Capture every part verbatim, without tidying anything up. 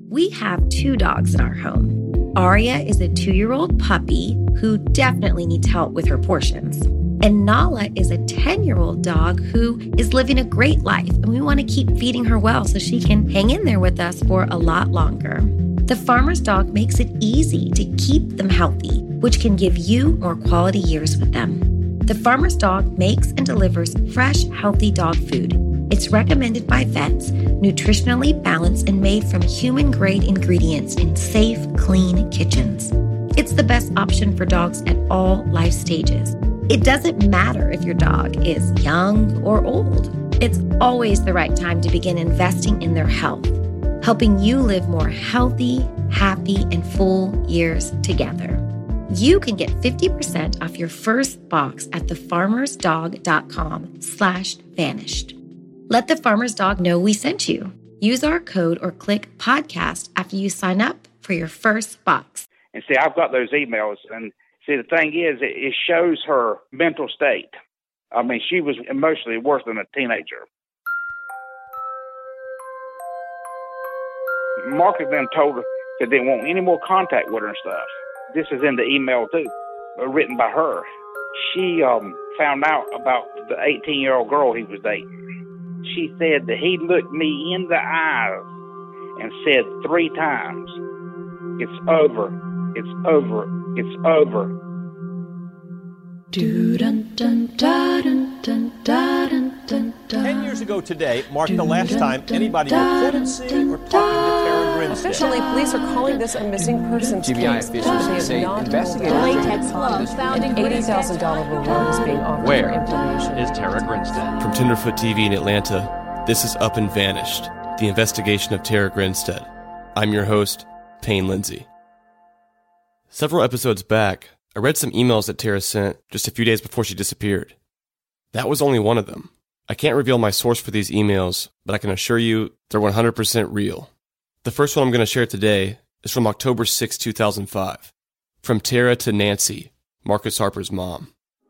We have two dogs in our home. Aria is a two-year-old puppy who definitely needs help with her portions. And Nala is a ten-year-old dog who is living a great life, and we want to keep feeding her well so she can hang in there with us for a lot longer. The Farmer's Dog makes it easy to keep them healthy, which can give you more quality years with them. The Farmer's Dog makes and delivers fresh, healthy dog food. It's recommended by vets, nutritionally balanced and made from human-grade ingredients in safe, clean kitchens. It's the best option for dogs at all life stages. It doesn't matter if your dog is young or old. It's always the right time to begin investing in their health, helping you live more healthy, happy, and full years together. You can get fifty percent off your first box at thefarmersdog.com slash vanished. Let the Farmer's Dog know we sent you. Use our code or click podcast after you sign up for your first box. And see, I've got those emails, and see, the thing is, it, it shows her mental state. I mean, she was emotionally worse than a teenager. Marcus then told her that they didn't want any more contact with her and stuff. This is in the email, too, written by her. She um, found out about the eighteen-year-old girl he was dating. She said that he looked me in the eyes and said three times, "It's over, it's over, it's over." Ten years ago today marked the last time anybody reported seeing or talking to Tara Grinstead. Officially, police are calling this a missing persons G B I case. officials say investigators latex gloves found an eighty thousand dollars reward is being offered Where for information. is Tara Grinstead? From Tenderfoot T V in Atlanta, this is Up and Vanished, the investigation of Tara Grinstead. I'm your host, Payne Lindsay. Several episodes back, I read some emails that Tara sent just a few days before she disappeared. That was only one of them. I can't reveal my source for these emails, but I can assure you they're one hundred percent real. The first one I'm going to share today is from October sixth, two thousand five. From Tara to Nancy, Marcus Harper's mom.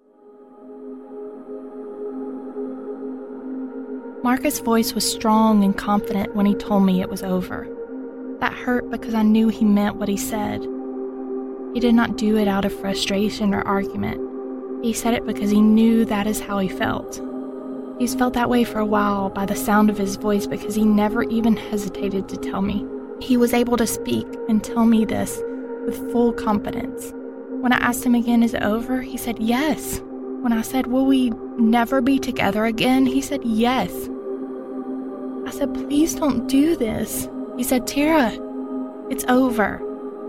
Marcus' voice was strong and confident when he told me it was over. That hurt because I knew he meant what he said. He did not do it out of frustration or argument. He said it because he knew that is how he felt. He's felt that way for a while by the sound of his voice because he never even hesitated to tell me. He was able to speak and tell me this with full confidence. When I asked him again, is it over? He said yes. When I said, will we never be together again? He said yes. I said, please don't do this. He said, Tara, it's over.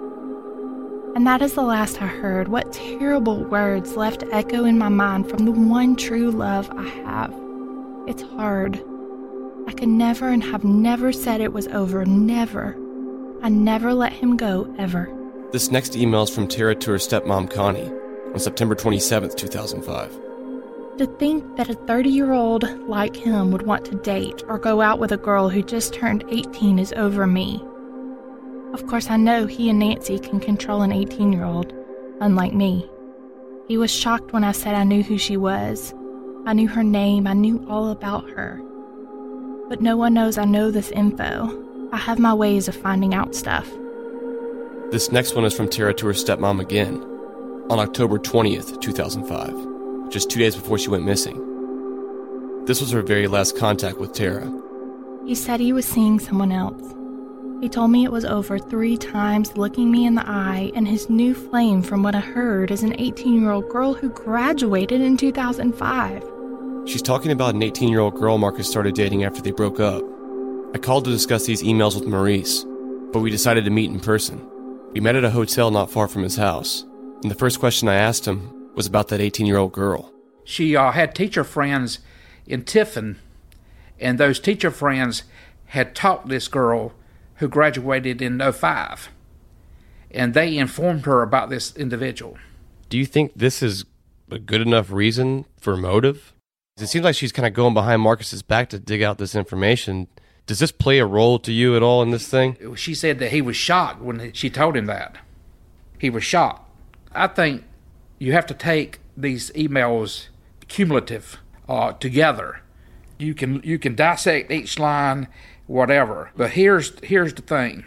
And that is the last I heard. What terrible words left to echo in my mind from the one true love I have. It's hard. I could never and have never said it was over. Never. I never let him go, ever. This next email is from Tara to her stepmom, Connie, on September twenty-seventh, two thousand five. To think that a thirty-year-old like him would want to date or go out with a girl who just turned eighteen is over me. Of course, I know he and Nancy can control an eighteen-year-old, unlike me. He was shocked when I said I knew who she was. I knew her name, I knew all about her. But no one knows I know this info. I have my ways of finding out stuff. This next one is from Tara to her stepmom again, on October twentieth, two thousand five, just two days before she went missing. This was her very last contact with Tara. He said he was seeing someone else. He told me it was over three times, looking me in the eye, and his new flame, from what I heard, is an eighteen-year-old girl who graduated in two thousand five. She's talking about an eighteen-year-old girl Marcus started dating after they broke up. I called to discuss these emails with Maurice, but we decided to meet in person. We met at a hotel not far from his house, and the first question I asked him was about that eighteen-year-old girl. She uh, had teacher friends in Tiffin, and those teacher friends had taught this girl who graduated in oh five, and they informed her about this individual. Do you think this is a good enough reason for motive? It seems like she's kind of going behind Marcus's back to dig out this information. Does this play a role to you at all in this thing? She said that he was shocked when she told him that. He was shocked. I think you have to take these emails cumulative uh, together. You can you can dissect each line, whatever. But here's here's the thing.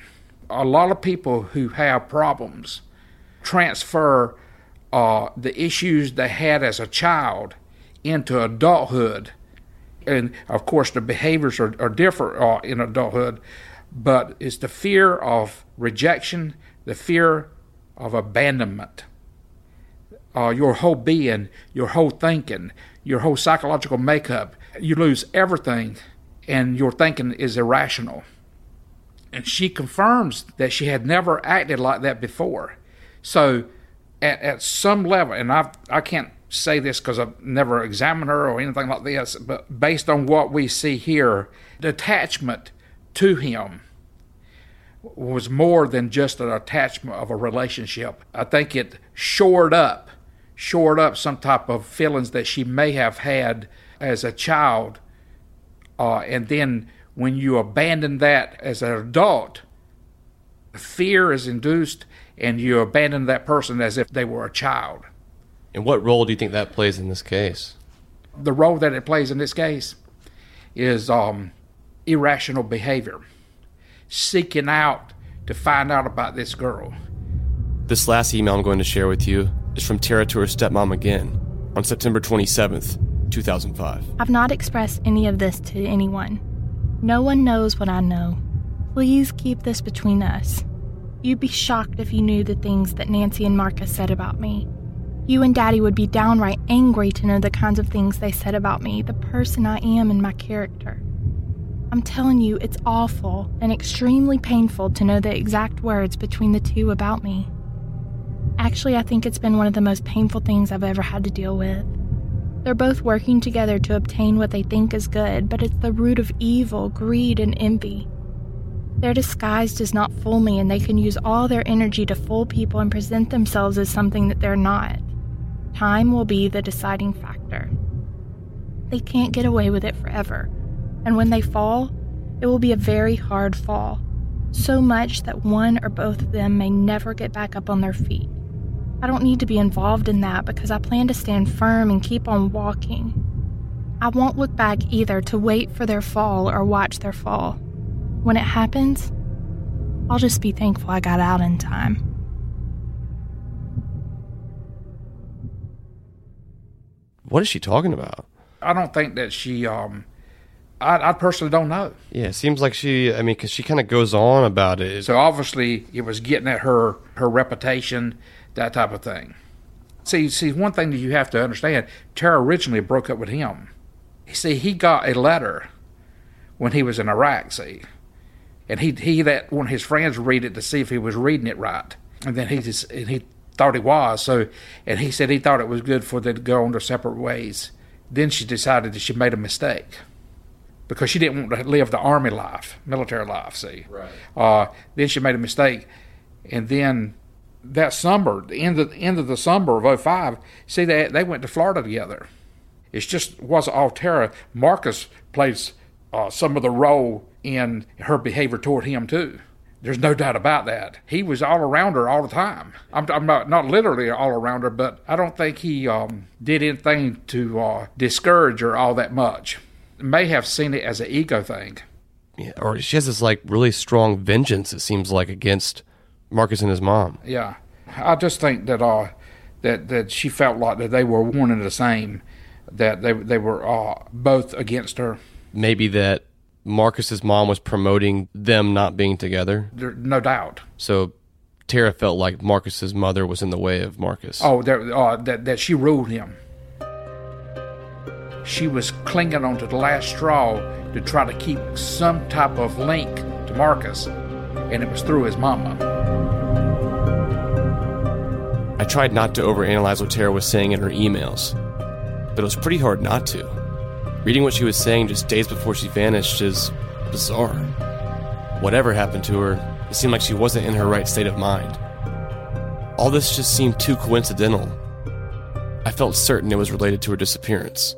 A lot of people who have problems transfer uh, the issues they had as a child into adulthood. And, of course, the behaviors are, are different uh, in adulthood, but it's the fear of rejection, the fear of abandonment. Uh, your whole being, your whole thinking, your whole psychological makeup, you lose everything, and your thinking is irrational. And she confirms that she had never acted like that before. So at, at some level, and I I can't say this because I've never examined her or anything like this, but based on what we see here, the attachment to him was more than just an attachment of a relationship. I think it shored up, shored up some type of feelings that she may have had as a child, uh, and then when you abandon that as an adult, fear is induced, and you abandon that person as if they were a child. And what role do you think that plays in this case? The role that it plays in this case is um, irrational behavior, seeking out to find out about this girl. This last email I'm going to share with you is from Tara to her stepmom again on September twenty-seventh, two thousand five. I've not expressed any of this to anyone. No one knows what I know. Please keep this between us. You'd be shocked if you knew the things that Nancy and Marcus said about me. You and Daddy would be downright angry to know the kinds of things they said about me, the person I am and my character. I'm telling you, it's awful and extremely painful to know the exact words between the two about me. Actually, I think it's been one of the most painful things I've ever had to deal with. They're both working together to obtain what they think is good, but it's the root of evil, greed, and envy. Their disguise does not fool me, and they can use all their energy to fool people and present themselves as something that they're not. Time will be the deciding factor. They can't get away with it forever, and when they fall, it will be a very hard fall, so much that one or both of them may never get back up on their feet. I don't need to be involved in that because I plan to stand firm and keep on walking. I won't look back either to wait for their fall or watch their fall. When it happens, I'll just be thankful I got out in time. What is she talking about? I don't think that she, um, I, I personally don't know. Yeah, it seems like she, I mean, because she kind of goes on about it. So obviously it was getting at her, her reputation, that type of thing. See, see, one thing that you have to understand, Tara originally broke up with him. See, he got a letter when he was in Iraq, see. And he he let one of his friends read it to see if he was reading it right. And then he just, and he thought he was, so, and he said he thought it was good for them to go on their separate ways. Then she decided that she made a mistake because she didn't want to live the army life, military life, see. Right. Uh, then she made a mistake. And then that summer, the end of, the end of the summer of oh five, see, they, they went to Florida together. It just wasn't all Tara. Marcus plays uh, some of the role in her behavior toward him, too. There's no doubt about that. He was all around her all the time. I'm, I'm not, not literally all around her, but I don't think he um, did anything to uh, discourage her all that much. May have seen it as an ego thing. Yeah, or she has this like really strong vengeance, it seems like, against Marcus and his mom. Yeah. I just think that uh, that that she felt like that they were one and the same, that they, they were uh, both against her. Maybe that Marcus's mom was promoting them not being together? There, no doubt. So Tara felt like Marcus's mother was in the way of Marcus. Oh, there, uh, that, that she ruled him. She was clinging onto the last straw to try to keep some type of link to Marcus, and it was through his mama. I tried not to overanalyze what Tara was saying in her emails, but it was pretty hard not to. Reading what she was saying just days before she vanished is bizarre. Whatever happened to her, it seemed like she wasn't in her right state of mind. All this just seemed too coincidental. I felt certain it was related to her disappearance.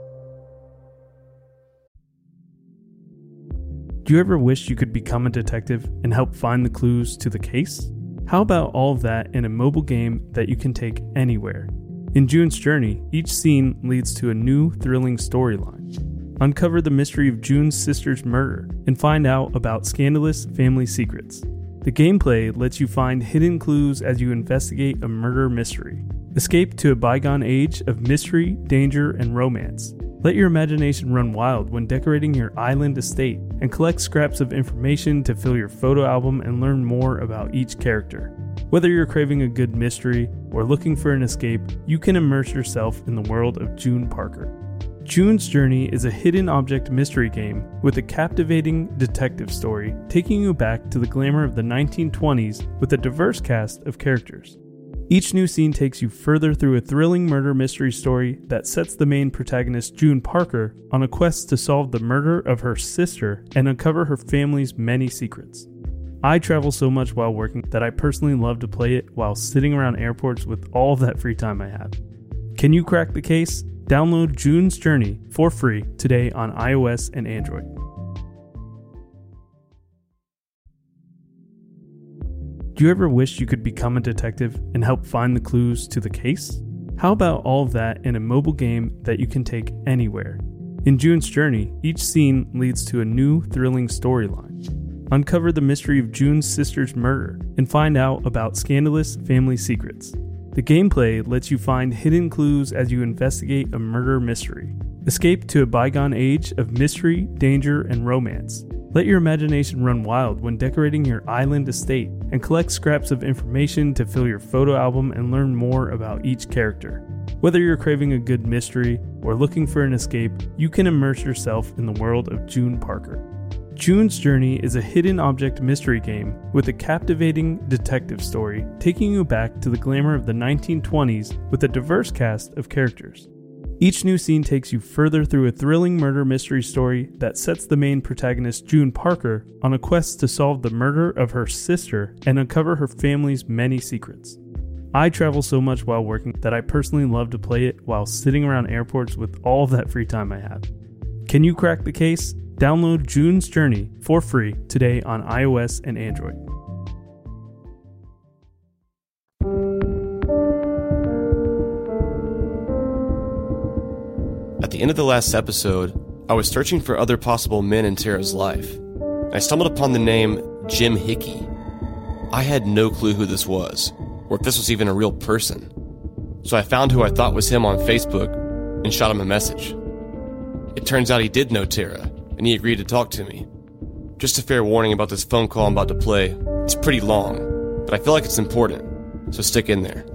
Do you ever wish you could become a detective and help find the clues to the case? How about all of that in a mobile game that you can take anywhere? In June's Journey, each scene leads to a new, thrilling storyline. Uncover the mystery of June's sister's murder and find out about scandalous family secrets. The gameplay lets you find hidden clues as you investigate a murder mystery. Escape to a bygone age of mystery, danger, and romance. Let your imagination run wild when decorating your island estate, and collect scraps of information to fill your photo album and learn more about each character. Whether you're craving a good mystery or looking for an escape, you can immerse yourself in the world of June Parker. June's Journey is a hidden object mystery game with a captivating detective story taking you back to the glamour of the nineteen twenties with a diverse cast of characters. Each new scene takes you further through a thrilling murder mystery story that sets the main protagonist June Parker on a quest to solve the murder of her sister and uncover her family's many secrets. I travel so much while working that I personally love to play it while sitting around airports with all of that free time I have. Can you crack the case? Download June's Journey for free today on iOS and Android. Do you ever wish you could become a detective and help find the clues to the case? How about all of that in a mobile game that you can take anywhere? In June's Journey, each scene leads to a new thrilling storyline. Uncover the mystery of June's sister's murder and find out about scandalous family secrets. The gameplay lets you find hidden clues as you investigate a murder mystery. Escape to a bygone age of mystery, danger, and romance. Let your imagination run wild when decorating your island estate, and collect scraps of information to fill your photo album and learn more about each character. Whether you're craving a good mystery or looking for an escape, you can immerse yourself in the world of June Parker. June's Journey is a hidden object mystery game with a captivating detective story taking you back to the glamour of the nineteen twenties with a diverse cast of characters. Each new scene takes you further through a thrilling murder mystery story that sets the main protagonist June Parker on a quest to solve the murder of her sister and uncover her family's many secrets. I travel so much while working that I personally love to play it while sitting around airports with all of that free time I have. Can you crack the case? Download June's Journey for free today on iOS and Android. At the end of the last episode, I was searching for other possible men in Tara's life. I stumbled upon the name Jim Hickey. I had no clue who this was, or if this was even a real person. So I found who I thought was him on Facebook and shot him a message. It turns out he did know Tara, and he agreed to talk to me. Just a fair warning about this phone call I'm about to play. It's pretty long, but I feel like it's important, so stick in there.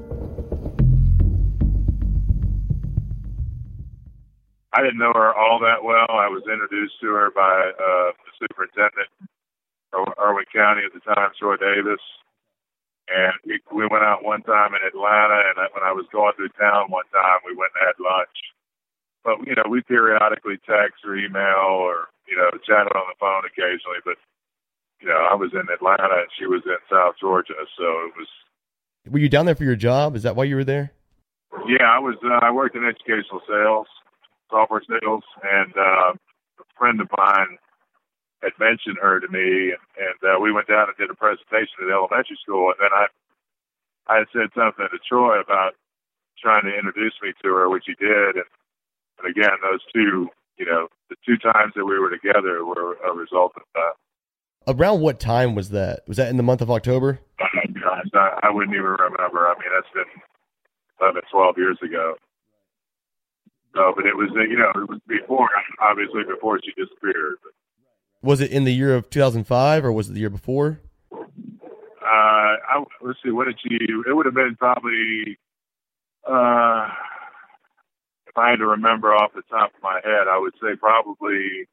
I didn't know her all that well. I was introduced to her by uh, the superintendent of Irwin County at the time, Troy Davis. And we, we went out one time in Atlanta, and I, when I was going through town one time, we went and had lunch. But, you know, we periodically text or email or, you know, chatted on the phone occasionally. But, you know, I was in Atlanta and she was in South Georgia, so it was... Were you down there for your job? Is that why you were there? Yeah, I was. Uh, I worked in educational sales. Software sales, and uh, a friend of mine had mentioned her to me, and, and uh, we went down and did a presentation at the elementary school, and then I I had said something to Troy about trying to introduce me to her, which he did, and, and again, those two, you know, the two times that we were together were a result of that. Around what time was that? Was that in the month of October? Oh, gosh, I, I wouldn't even remember. I mean, that's been eleven, twelve years ago. No, but it was, you know, it was before, obviously before she disappeared. Was it in the year of two thousand five or was it the year before? Uh, I, let's see, what did she, it would have been probably, uh, if I had to remember off the top of my head, I would say probably,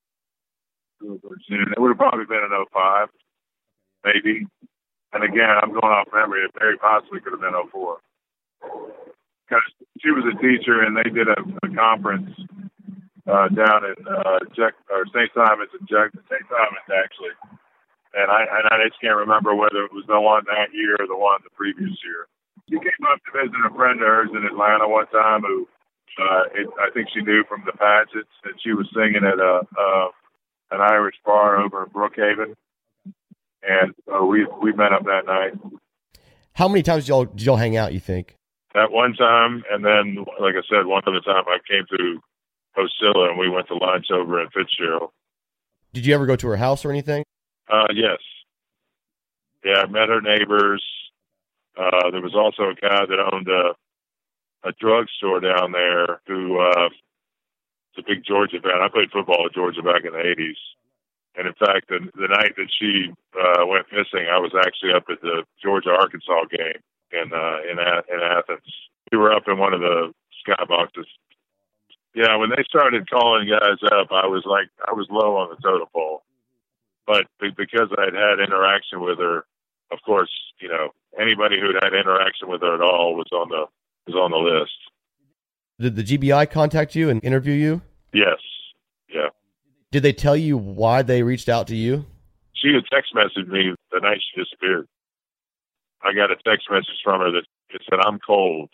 it would have probably been in oh five, maybe. And again, I'm going off memory, it very possibly could have been oh four. Because she was a teacher, and they did a, a conference uh, down in uh, Jack, or Saint Simon's in Jack, Saint Simon's actually, and I and I just can't remember whether it was the one that year or the one the previous year. She came up to visit a friend of hers in Atlanta one time, who uh, it, I think she knew from the Patchett's, and she was singing at a uh, an Irish bar over in Brookhaven, and uh, we we met up that night. How many times did y'all did y'all hang out, you think? That one time, and then, like I said, one other time I came to Ocilla and we went to lunch over in Fitzgerald. Did you ever go to her house or anything? Uh, yes. Yeah, I met her neighbors. Uh, there was also a guy that owned a, a drugstore down there who uh, was a big Georgia fan. I played football at Georgia back in the eighties. And, in fact, the, the night that she uh, went missing, I was actually up at the Georgia-Arkansas game in, uh, in, in Athens. We were up in one of the skyboxes. Yeah, when they started calling guys up, I was like, I was low on the totem pole. But because I had had interaction with her, of course, you know, anybody who had interaction with her at all was on the was on the list. Did the G B I contact you and interview you? Yes. Yeah. Did they tell you why they reached out to you? She had text messaged me the night she disappeared. I got a text message from her that it said, "I'm cold."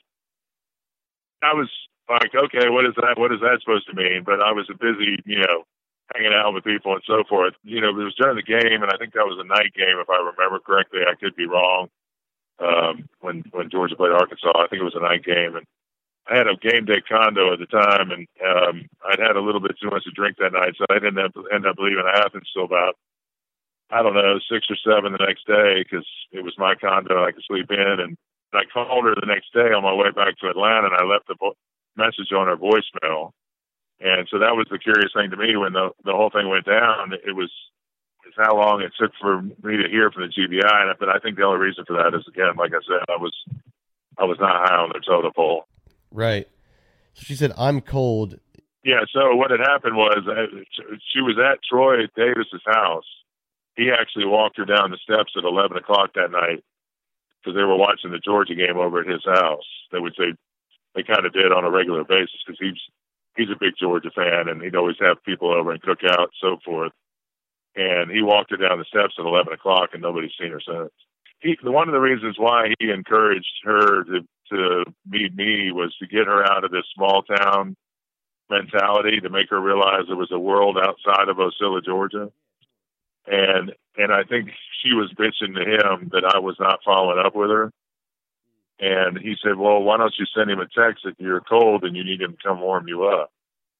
I was like, okay, what is that? What is that supposed to mean? But I was busy, you know, hanging out with people and so forth. You know, it was during the game, and I think that was a night game, if I remember correctly. I could be wrong. Um, when when Georgia played Arkansas, I think it was a night game, and I had a game day condo at the time, and um, I'd had a little bit too much to drink that night, so I didn't end up, end up leaving Athens till about, I don't know, six or seven the next day, because it was my condo. I could sleep in, and I called her the next day on my way back to Atlanta, and I left a vo- message on her voicemail. And so that was the curious thing to me when the the whole thing went down. It was is how long it took for me to hear from the G B I. And but I think the only reason for that is, again, like I said, I was I was not high on their totem pole. Right. So she said, "I'm cold." Yeah. So what had happened was uh, she was at Troy Davis's house. He actually walked her down the steps at eleven o'clock that night because they were watching the Georgia game over at his house. They would say they kind of did on a regular basis because he's. He's a big Georgia fan, and he'd always have people over and cook out and so forth. And he walked her down the steps at eleven o'clock, and nobody's seen her since. He, one of the reasons why he encouraged her to, to meet me was to get her out of this small town mentality, to make her realize there was a world outside of Ocilla, Georgia. And and I think she was bitching to him that I was not following up with her. And he said, "Well, why don't you send him a text if you're cold and you need him to come warm you up?"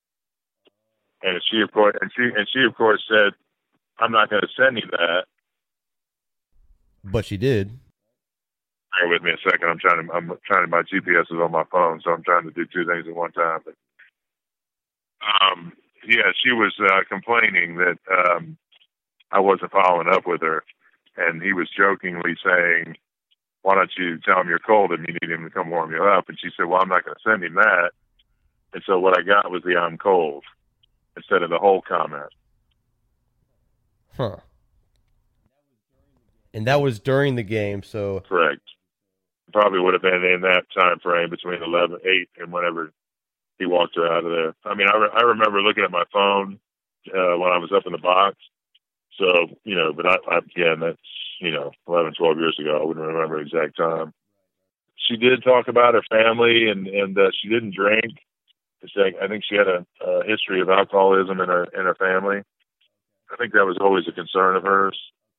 And she, of course, and she, and she, of course, said, "I'm not going to send him that." But she did. Bear with me a second. I'm trying to. I'm trying to. My G P S is on my phone, so I'm trying to do two things at one time. But, um, yeah, she was uh, complaining that um, I wasn't following up with her, and he was jokingly saying, "Why don't you tell him you're cold and you need him to come warm you up?" And she said, "Well, I'm not going to send him that." And so what I got was the "I'm cold" instead of the whole comment. Huh. And that was during the game, so... Correct. Probably would have been in that time frame between eleven, eight, and whenever he walked her out of there. I mean, I, re- I remember looking at my phone uh, when I was up in the box. So, you know, but I, I, again, that's, you know, eleven, twelve years ago. I wouldn't remember the exact time. She did talk about her family, and, and uh, she didn't drink. I think she had a, a history of alcoholism in her in her family. I think that was always a concern of hers.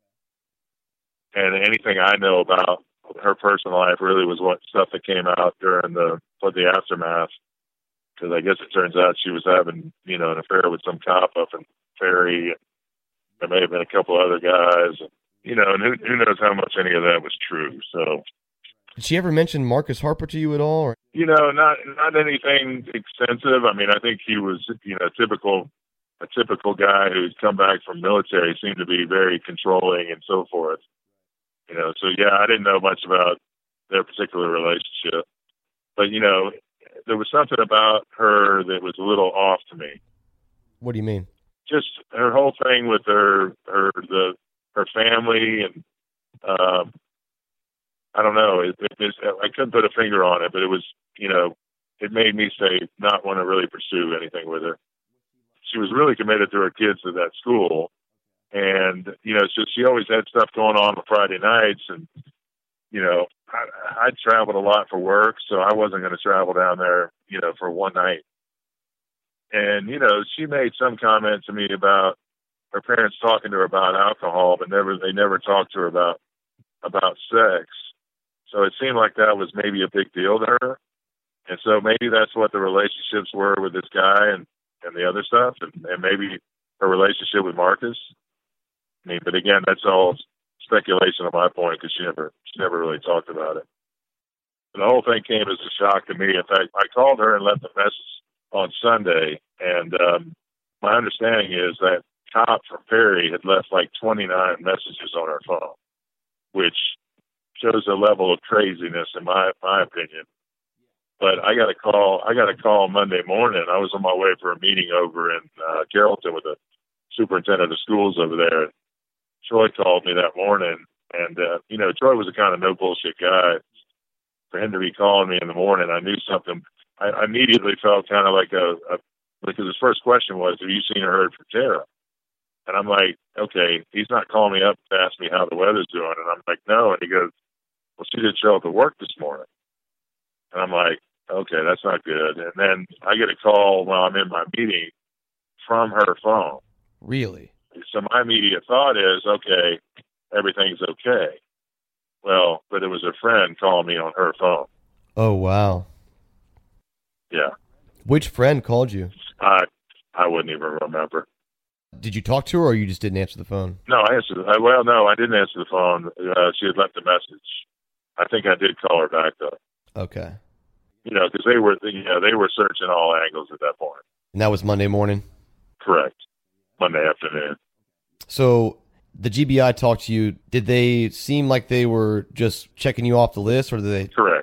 And anything I know about her personal life really was what stuff that came out during the for the aftermath. Because I guess it turns out she was having, you know, an affair with some cop up in Ferry. There may have been a couple other guys, you know, and who, who knows how much any of that was true. So, did she ever mention Marcus Harper to you at all? Or? You know, not not anything extensive. I mean, I think he was, you know, typical a typical guy who's come back from military, seemed to be very controlling and so forth. You know, so yeah, I didn't know much about their particular relationship, but you know, there was something about her that was a little off to me. What do you mean? Just her whole thing with her, her the her family, and um, I don't know. It, it, it, I couldn't put a finger on it, but it was, you know, it made me say not want to really pursue anything with her. She was really committed to her kids at that school, and you know, so she always had stuff going on on Friday nights, and you know, I, I traveled a lot for work, so I wasn't going to travel down there, you know, for one night. And, you know, she made some comment to me about her parents talking to her about alcohol, but never, they never talked to her about, about sex. So it seemed like that was maybe a big deal to her. And so maybe that's what the relationships were with this guy and, and the other stuff. And, and maybe her relationship with Marcus. I mean, but again, that's all speculation on my point because she never she never really talked about it. And the whole thing came as a shock to me. In fact, I called her and left a message on Sunday, and um, my understanding is that cop from Perry had left like twenty-nine messages on her phone, which shows a level of craziness in my my opinion. But I got a call. I got a call Monday morning. I was on my way for a meeting over in uh, Carrollton with the superintendent of schools over there. Troy called me that morning, and uh, you know, Troy was a kind of no bullshit guy. For him to be calling me in the morning, I knew something. I, I immediately felt kind of like a, a because his first question was, "Have you seen or heard from Tara?" And I'm like, "Okay, he's not calling me up to ask me how the weather's doing." And I'm like, "No." And he goes, "Well, she didn't show up at work this morning." And I'm like, "Okay, that's not good." And then I get a call while I'm in my meeting from her phone. Really? So my immediate thought is, okay, everything's okay. Well, but it was a friend calling me on her phone. Oh, wow. Yeah. Which friend called you? I I wouldn't even remember. Did you talk to her, or you just didn't answer the phone? No, I answered. I, well, no, I didn't answer the phone. Uh, she had left a message. I think I did call her back, though. Okay. You know, because they were, you know, they were searching all angles at that point. And that was Monday morning? Correct. Monday afternoon. So the G B I talked to you. Did they seem like they were just checking you off the list, or did they? Correct.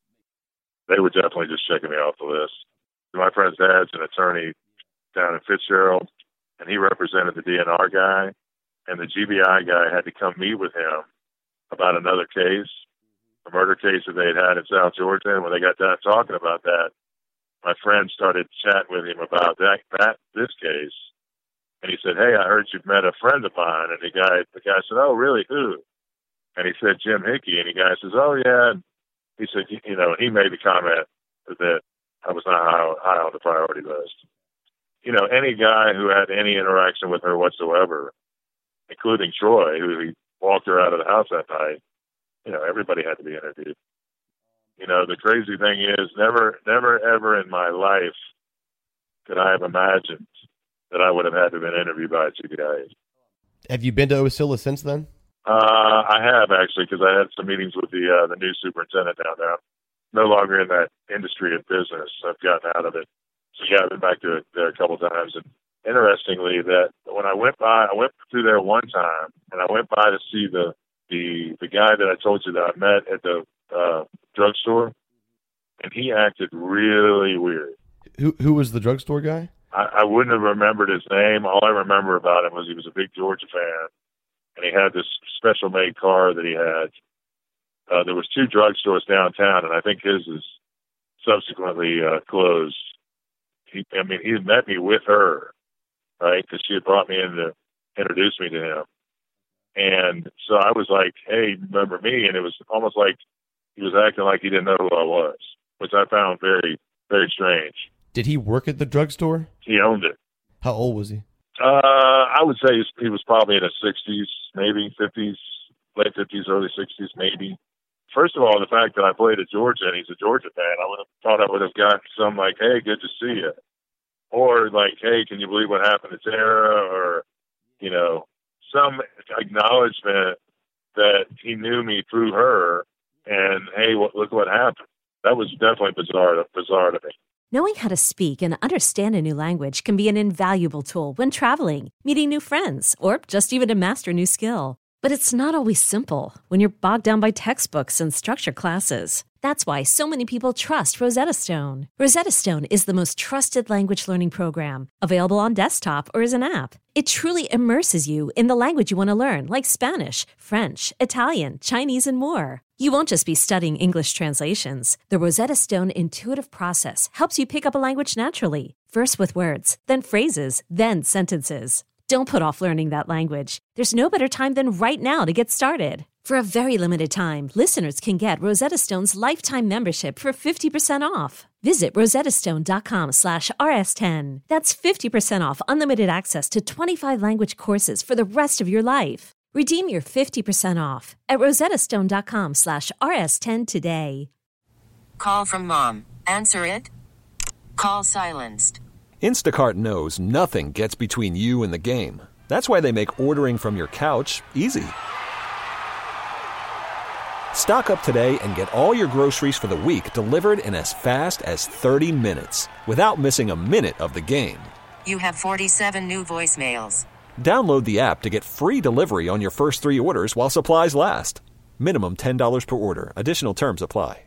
They were definitely just checking me off the list. My friend's dad's an attorney down in Fitzgerald, and he represented the D N R guy, and the G B I guy had to come meet with him about another case, a murder case that they had had in South Georgia. And when they got done talking about that, my friend started chatting with him about that, that this case. And he said, "Hey, I heard you've met a friend of mine." And the guy, the guy said, "Oh, really? Who?" And he said, "Jim Hickey." And the guy says, "Oh, yeah." And he said, you know, he made the comment that I was not high, high on the priority list. You know, any guy who had any interaction with her whatsoever, including Troy, who he walked her out of the house that night, you know, everybody had to be interviewed. You know, the crazy thing is, never, never, ever in my life could I have imagined that I would have had to have been interviewed by a G B I. Have you been to Osceola since then? Uh, I have, actually, because I had some meetings with the uh, the new superintendent down there. No longer in that industry of business. I've gotten out of it. So, yeah, I've been back to it there a couple of times. And interestingly, that when I went by, I went through there one time, and I went by to see the the, the guy that I told you that I met at the uh, drugstore, and he acted really weird. Who who was the drugstore guy? I, I wouldn't have remembered his name. All I remember about him was he was a big Georgia fan, and he had this special-made car that he had. Uh, there was two drugstores downtown, and I think his is subsequently uh, closed. He, I mean, he had met me with her, right, because she had brought me in to introduce me to him. And so I was like, "Hey, remember me?" And it was almost like he was acting like he didn't know who I was, which I found very, very strange. Did he work at the drugstore? He owned it. How old was he? Uh, I would say he was probably in his sixties, maybe fifties, late fifties, early sixties, maybe. First of all, the fact that I played at Georgia and he's a Georgia fan, I would have thought I would have gotten some like, "Hey, good to see you," or like, "Hey, can you believe what happened to Tara?" Or, you know, some acknowledgement that he knew me through her, and hey, what, look what happened. That was definitely bizarre, bizarre to me. Knowing how to speak and understand a new language can be an invaluable tool when traveling, meeting new friends, or just even to master a new skill. But it's not always simple when you're bogged down by textbooks and structured classes. That's why so many people trust Rosetta Stone. Rosetta Stone is the most trusted language learning program, available on desktop or as an app. It truly immerses you in the language you want to learn, like Spanish, French, Italian, Chinese, and more. You won't just be studying English translations. The Rosetta Stone intuitive process helps you pick up a language naturally, first with words, then phrases, then sentences. Don't put off learning that language. There's no better time than right now to get started. For a very limited time, listeners can get Rosetta Stone's lifetime membership for fifty percent off. Visit rosettastone.com slash rs10. That's fifty percent off unlimited access to twenty-five language courses for the rest of your life. Redeem your fifty percent off at rosettastone.com slash rs10 today. Call from mom. Answer it. Call silenced. Instacart knows nothing gets between you and the game. That's why they make ordering from your couch easy. Stock up today and get all your groceries for the week delivered in as fast as thirty minutes without missing a minute of the game. You have forty-seven new voicemails. Download the app to get free delivery on your first three orders while supplies last. Minimum ten dollars per order. Additional terms apply.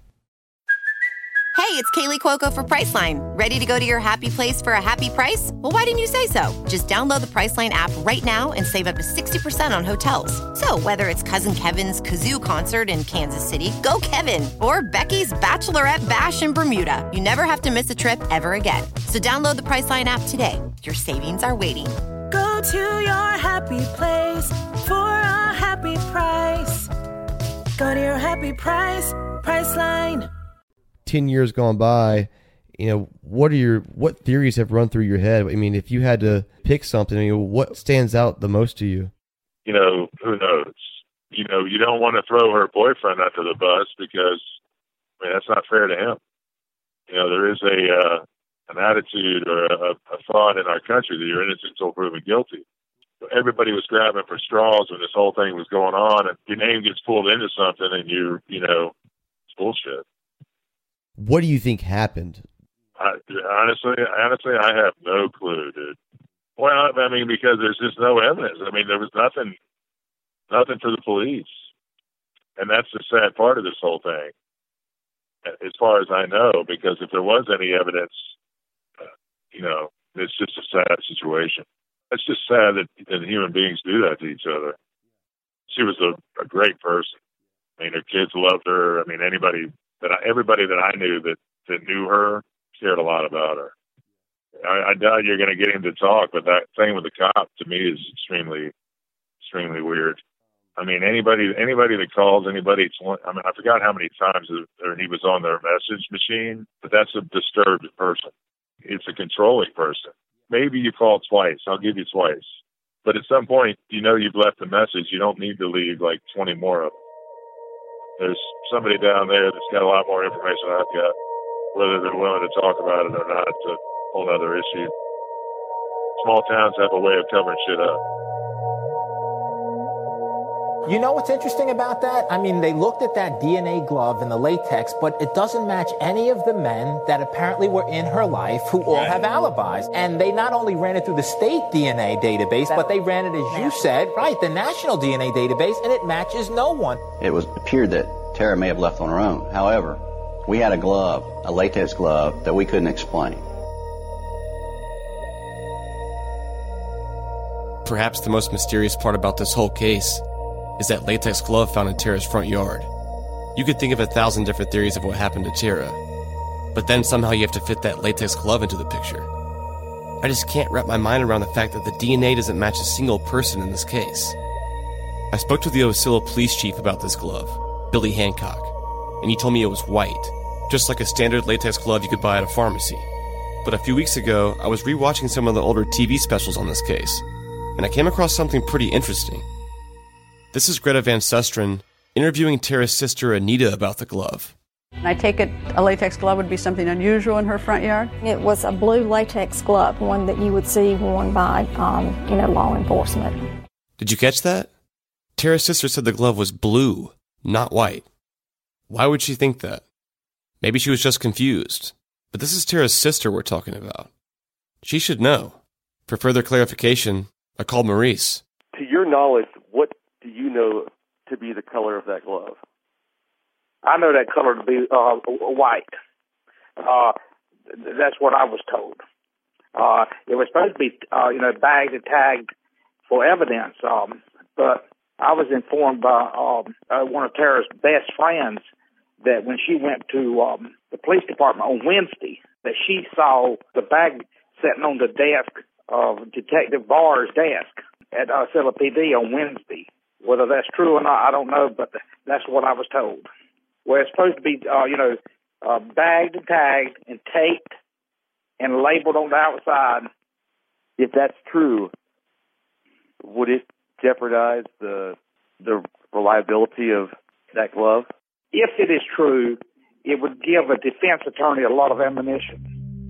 Hey, it's Kaylee Cuoco for Priceline. Ready to go to your happy place for a happy price? Well, why didn't you say so? Just download the Priceline app right now and save up to sixty percent on hotels. So whether it's Cousin Kevin's Kazoo Concert in Kansas City, go Kevin, or Becky's Bachelorette Bash in Bermuda, you never have to miss a trip ever again. So download the Priceline app today. Your savings are waiting. Go to your happy place for a happy price. Go to your happy price, Priceline. ten years gone by, you know, what are your, what theories have run through your head? I mean, if you had to pick something, you know, what stands out the most to you? You know, who knows? You know, you don't want to throw her boyfriend under the bus because, I mean, that's not fair to him. You know, there is a, uh, an attitude or a, a thought in our country that you're innocent until proven guilty. Everybody was grabbing for straws when this whole thing was going on, and your name gets pulled into something and you, you know, it's bullshit. What do you think happened? I, honestly, honestly, I have no clue, dude. Well, I mean, because there's just no evidence. I mean, there was nothing, nothing for the police, and that's the sad part of this whole thing, as far as I know. Because if there was any evidence, uh, you know, it's just a sad situation. It's just sad that, that human beings do that to each other. She was a, a great person. I mean, her kids loved her. I mean, anybody. That I, everybody that I knew that, that knew her cared a lot about her. I, I doubt you're going to get him to talk, but that thing with the cop to me is extremely, extremely weird. I mean, anybody anybody that calls anybody, I mean, I forgot how many times he was on their message machine, but that's a disturbed person. It's a controlling person. Maybe you call twice. I'll give you twice. But at some point, you know you've left a message. You don't need to leave like twenty more of them. There's somebody down there that's got a lot more information than I've got. Whether they're willing to talk about it or not, it's a whole other issue. Small towns have a way of covering shit up. You know what's interesting about that? I mean, they looked at that D N A glove and the latex, but it doesn't match any of the men that apparently were in her life who all have alibis. And they not only ran it through the state D N A database, but they ran it, as you said, right, the national D N A database, and it matches no one. It was appeared that Tara may have left on her own. However, we had a glove, a latex glove, that we couldn't explain. Perhaps the most mysterious part about this whole case is that latex glove found in Tara's front yard. You could think of a thousand different theories of what happened to Tara, but then somehow you have to fit that latex glove into the picture. I just can't wrap my mind around the fact that the D N A doesn't match a single person in this case. I spoke to the Osceola police chief about this glove, Billy Hancock, and he told me it was white, just like a standard latex glove you could buy at a pharmacy. But a few weeks ago, I was rewatching some of the older T V specials on this case, and I came across something pretty interesting. This is Greta Van Susteren interviewing Tara's sister Anita about the glove. I take it a latex glove would be something unusual in her front yard? It was a blue latex glove, one that you would see worn by, um, you know, law enforcement. Did you catch that? Tara's sister said the glove was blue, not white. Why would she think that? Maybe she was just confused. But this is Tara's sister we're talking about. She should know. For further clarification, I called Maurice. To your knowledge, what do you know to be the color of that glove? I know that color to be uh, white. Uh, that's what I was told. Uh, it was supposed to be, uh, you know, bagged and tagged for evidence, um, but I was informed by um, uh, one of Tara's best friends that when she went to um, the police department on Wednesday, that she saw the bag sitting on the desk of Detective Barr's desk at uh, Osceola P D on Wednesday. Whether that's true or not, I don't know, but that's what I was told. Where it's supposed to be, uh, you know, uh, bagged and tagged and taped and labeled on the outside. If that's true, would it jeopardize the the reliability of that glove? If it is true, it would give a defense attorney a lot of ammunition.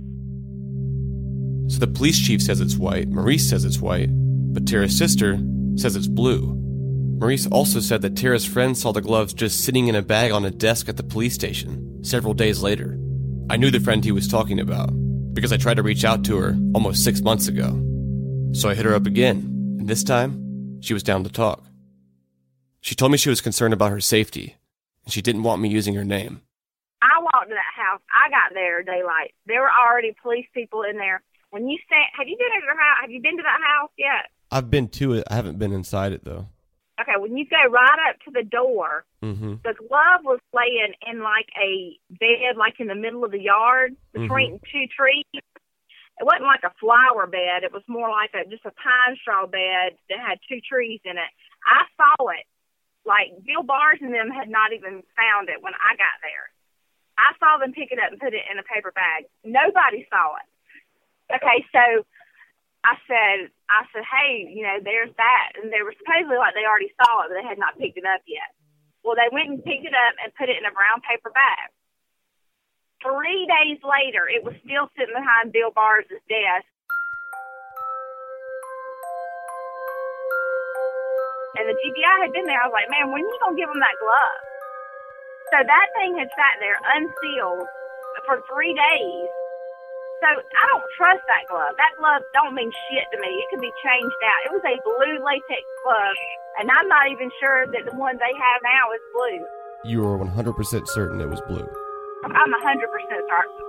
So the police chief says it's white, Maurice says it's white, but Tara's sister says it's blue. Maurice also said that Tara's friend saw the gloves just sitting in a bag on a desk at the police station several days later. I knew the friend he was talking about because I tried to reach out to her almost six months ago. So I hit her up again, and this time, she was down to talk. She told me she was concerned about her safety, and she didn't want me using her name. I walked to that house. I got there daylight. There were already police people in there. When you stand, have you been to their house? Have you been to that house yet? I've been to it. I haven't been inside it, though. Okay, when you go right up to the door, Mm-hmm. the glove was laying in like a bed, like in the middle of the yard between two trees. It wasn't like a flower bed. It was more like a just a pine straw bed that had two trees in it. I saw it. Like, Bill Bars and them had not even found it when I got there. I saw them pick it up and put it in a paper bag. Nobody saw it. Okay, so I said, I said, hey, you know, there's that. And they were supposedly like they already saw it, but they had not picked it up yet. Well, they went and picked it up and put it in a brown paper bag. Three days later, it was still sitting behind Bill Bars' desk. And the G B I had been there. I was like, man, when are you going to give them that glove? So that thing had sat there unsealed for three days. So I don't trust that glove. That glove don't mean shit to me. It could be changed out. It was a blue latex glove, and I'm not even sure that the one they have now is blue. You were one hundred percent certain it was blue. I'm one hundred percent certain.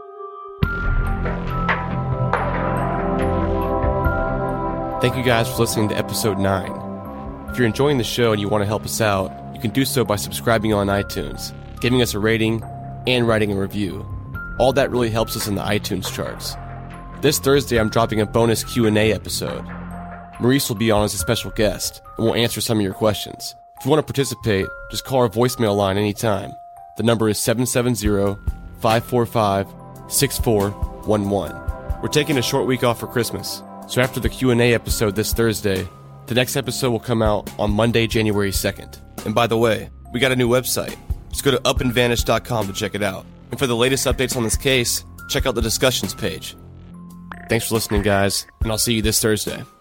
Thank you guys for listening to episode nine. If you're enjoying the show and you want to help us out, you can do so by subscribing on iTunes, giving us a rating, and writing a review. All that really helps us in the iTunes charts. This Thursday, I'm dropping a bonus Q and A episode. Maurice will be on as a special guest, and we'll answer some of your questions. If you want to participate, just call our voicemail line anytime. The number is seven seven zero, five four five, six four one one. We're taking a short week off for Christmas, so after the Q and A episode this Thursday, the next episode will come out on Monday, January second. And by the way, we got a new website. Just go to up and vanish dot com to check it out. And for the latest updates on this case, check out the discussions page. Thanks for listening, guys, and I'll see you this Thursday.